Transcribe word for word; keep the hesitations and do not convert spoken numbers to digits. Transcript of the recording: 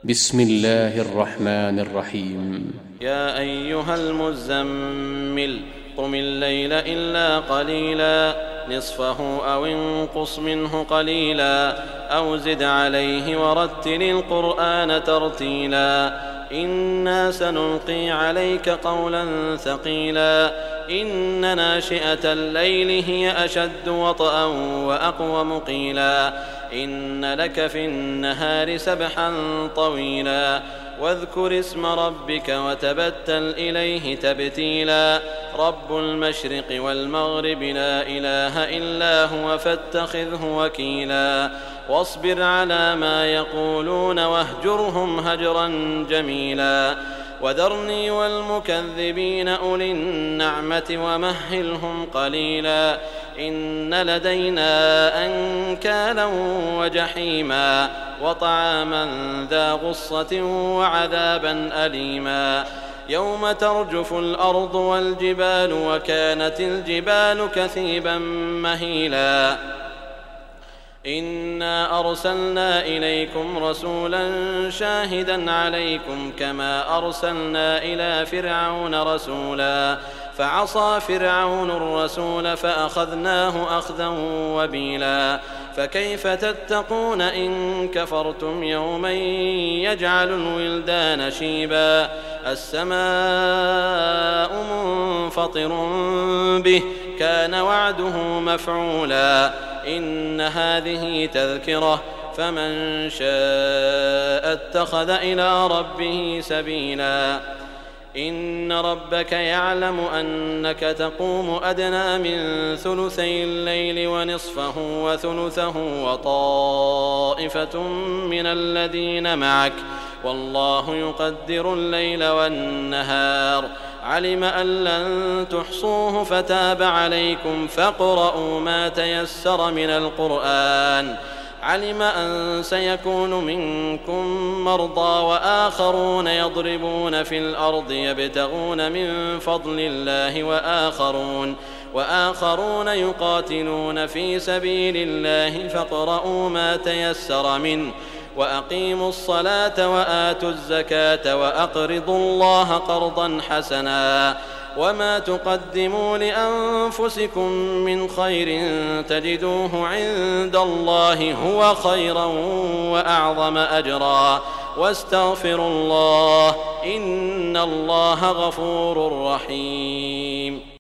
بسم الله الرحمن الرحيم. يا أيها المزمل قم الليل إلا قليلا نصفه أو انقص منه قليلا أو زد عليه ورتل القرآن ترتيلا إنا سنلقي عليك قولا ثقيلا إن ناشئة الليل هي أشد وطئا وأقوم قيلا إن لك في النهار سبحا طويلا واذكر اسم ربك وتبتل إليه تبتيلا رب المشرق والمغرب لا إله إلا هو فاتخذه وكيلا واصبر على ما يقولون واهجرهم هجرا جميلا وذرني والمكذبين أولي النعمة ومهلهم قليلا إن لدينا أنكالا وجحيما وطعاما ذا غصة وعذابا أليما يوم ترجف الأرض والجبال وكانت الجبال كثيبا مهيلا إنا أرسلنا إليكم رسولا شاهدا عليكم كما أرسلنا إلى فرعون رسولا فعصى فرعون الرسول فأخذناه أخذا وبيلا فكيف تتقون إن كفرتم يوما يجعل الولدان شيبا السماء منفطر به كان وعده مفعولا إن هذه تذكرة فمن شاء اتخذ إلى ربه سبيلا إن ربك يعلم أنك تقوم أدنى من ثلثي الليل ونصفه وثلثه وطائفة من الذين معك والله يقدر الليل والنهار علم أن لن تحصوه فتاب عليكم فاقرؤوا ما تيسر من القرآن علم أن سيكون منكم مرضى وآخرون يضربون في الأرض يبتغون من فضل الله وآخرون وآخرون يقاتلون في سبيل الله فاقرؤوا ما تيسر منه وأقيموا الصلاة وآتوا الزكاة وأقرضوا الله قرضا حسنا وما تقدموا لأنفسكم من خير تجدوه عند الله هو خيرا وأعظم أجرا واستغفروا الله إن الله غفور رحيم.